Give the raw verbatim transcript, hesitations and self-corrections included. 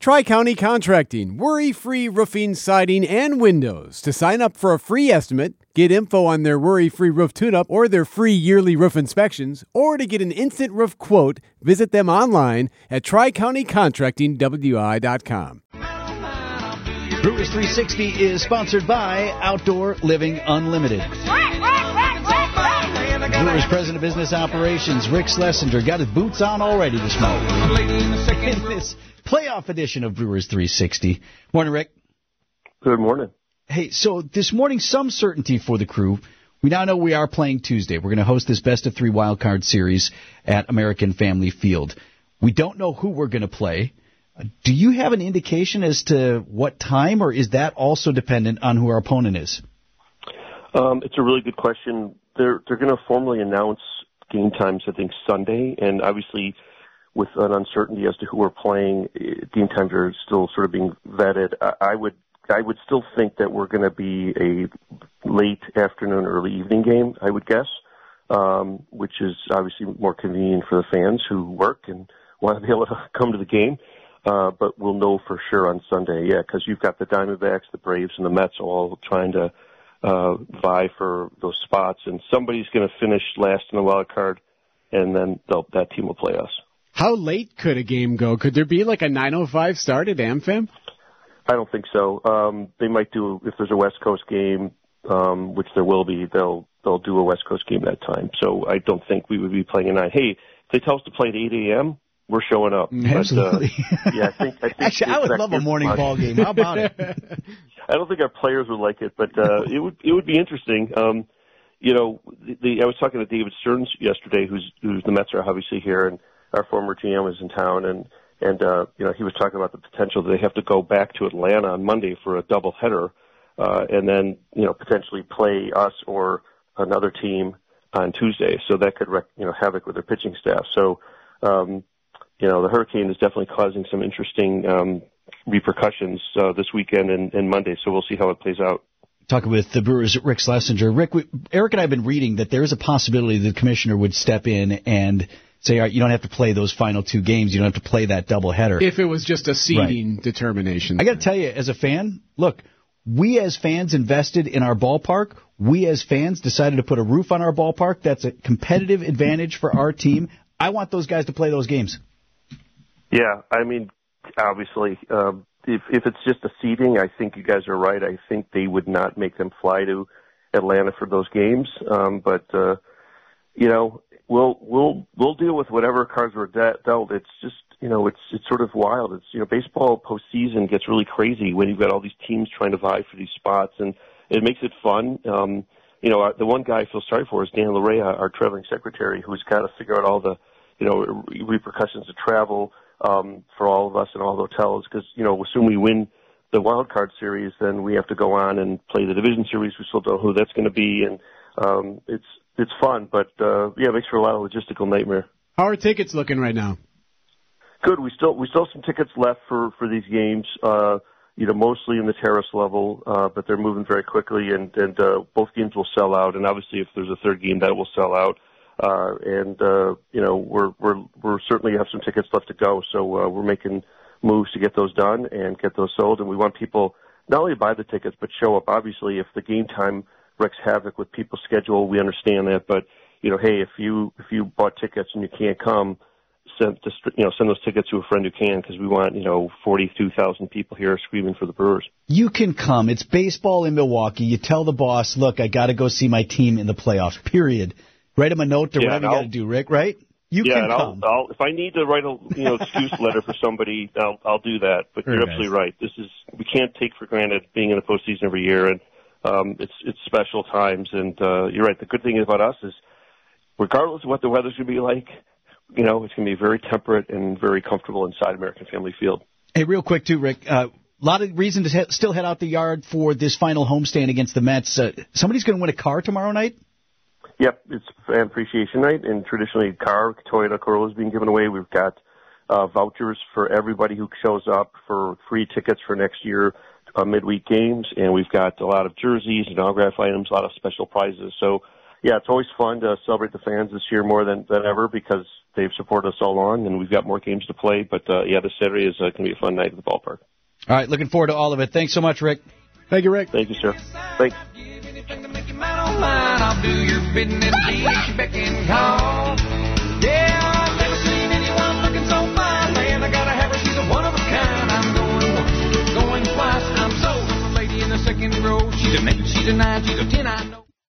Tri-County Contracting, worry-free roofing, siding, and windows. To sign up for a free estimate, get info on their worry-free roof tune-up or their free yearly roof inspections, or to get an instant roof quote, visit them online at tri county contracting w i dot com. Brewers three sixty is sponsored by Outdoor Living Unlimited. Brewers President of Business Operations, Rick Schlesinger, got his boots on already this morning. In this playoff edition of Brewers three sixty. Morning, Rick. Good morning. Hey, so this morning, some certainty for the crew. We now know we are playing Tuesday. We're going to host this best of three wild card series at American Family Field. We don't know who we're going to play. Do you have an indication as to what time, or is that also dependent on who our opponent is? Um, it's a really good question. They're they're going to formally announce game times, I think, Sunday, and obviously with an uncertainty as to who we're playing, game times are still sort of being vetted. I, I would I would still think that we're going to be a late afternoon, early evening game, I would guess, um, which is obviously more convenient for the fans who work and want to be able to come to the game. Uh, but we'll know for sure on Sunday, yeah, because you've got the Diamondbacks, the Braves, and the Mets all trying to uh, vie for those spots, and somebody's going to finish last in the wild card, and then that team will play us. How late could a game go? Could there be like a nine oh five start at AmFam? I don't think so. Um, they might do, if there's a West Coast game, um, which there will be, they'll they'll do a West Coast game that time. So I don't think we would be playing at nine. Hey, if they tell us to play at eight a.m., we're showing up. Absolutely. But, uh, yeah, I think, I think Actually, I would love a morning ball game. How about it? I don't think our players would like it, but uh, it would it would be interesting. Um, you know, the, the, I was talking to David Stearns yesterday, who's who's the Mets are obviously here, and our former G M was in town, and and uh, you know he was talking about the potential that they have to go back to Atlanta on Monday for a doubleheader, uh, and then you know potentially play us or another team on Tuesday. So that could wreak you know havoc with their pitching staff. So. Um, You know, the hurricane is definitely causing some interesting um, repercussions uh, this weekend and, and Monday, so we'll see how it plays out. Talking with the Brewers' Rick Schlesinger. Rick, we, Eric and I have been reading that there is a possibility the commissioner would step in and say, all right, you don't have to play those final two games. You don't have to play that doubleheader. If it was just a seeding right. determination. I got to tell you, as a fan, look, we as fans invested in our ballpark. We as fans decided to put a roof on our ballpark. That's a competitive advantage for our team. I want those guys to play those games. Yeah, I mean, obviously, um, if if it's just a seeding, I think you guys are right. I think they would not make them fly to Atlanta for those games. Um, but uh, you know, we'll we'll we'll deal with whatever cards were de- dealt. It's just you know, it's it's sort of wild. It's you know, baseball postseason gets really crazy when you've got all these teams trying to vie for these spots, and it makes it fun. Um, you know, the one guy I feel sorry for is Dan Larea, our traveling secretary, who's got to figure out all the you know repercussions of travel. Um, for all of us in all the hotels, because, you know, assume we win the wild card series, then we have to go on and play the division series. We still don't know who that's going to be, and um, it's it's fun, but, uh, yeah, it makes for a lot of logistical nightmare. How are tickets looking right now? Good. We still we still have some tickets left for, for these games, uh, you know, mostly in the terrace level, uh, but they're moving very quickly, and, and uh, both games will sell out, and obviously if there's a third game, that will sell out. Uh, and, uh, you know, we're, we're, we're certainly have some tickets left to go. So, uh, we're making moves to get those done and get those sold. And we want people not only to buy the tickets, but show up. Obviously, if the game time wreaks havoc with people's schedule, we understand that. But, you know, hey, if you, if you bought tickets and you can't come, send, just, you know, send those tickets to a friend who can, because we want, you know, forty-two thousand people here screaming for the Brewers. You can come. It's baseball in Milwaukee. You tell the boss, look, I got to go see my team in the playoffs, period. Write him a note or yeah, whatever you got to do, Rick, right? You yeah, can and come. I'll, I'll, if I need to write a you know excuse letter for somebody, I'll, I'll do that. But Very you're nice. absolutely right. This is we can't take for granted being in the postseason every year, and um, it's it's special times. And uh, you're right. The good thing about us is, regardless of what the weather's going to be like, you know, it's going to be very temperate and very comfortable inside American Family Field. Hey, real quick too, Rick. A uh, lot of reason to he- still head out the yard for this final homestand against the Mets. Uh, somebody's going to win a car tomorrow night. Yep, it's Fan Appreciation Night, and traditionally, car, Toyota Corolla is being given away. We've got uh, vouchers for everybody who shows up for free tickets for next year uh, midweek games, and we've got a lot of jerseys and autograph items, a lot of special prizes. So yeah, it's always fun to celebrate the fans this year more than, than ever because they've supported us all along, and we've got more games to play. But, uh, yeah, this Saturday is uh, going to be a fun night at the ballpark. All right, looking forward to all of it. Thanks so much, Rick. Thank you, Rick. Thank you, sir. Thanks. I'll do your bidding and be beck and call. Yeah, I've never seen anyone looking so fine. Man, I gotta have her. She's a one of a kind. I'm going once, going twice. I'm sold. A lady in the second row. She's a eight, she's a nine, she's a ten. I know.